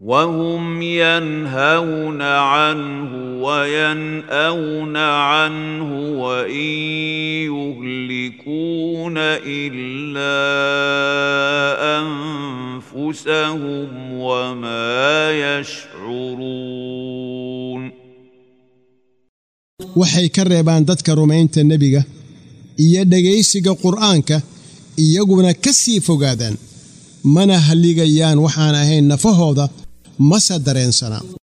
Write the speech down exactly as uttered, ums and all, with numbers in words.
وهم ينهون عنه وينأون عنه وإن يهلكون إلا أنفسهم وما يشعرون. waxay ka reebaan dadka rumaynta nabiga iyo dhageysiga quraanka iyaguna ka sii fogaadaan mana haligayaan waxaan ahayn nafahooda ma sadareensana.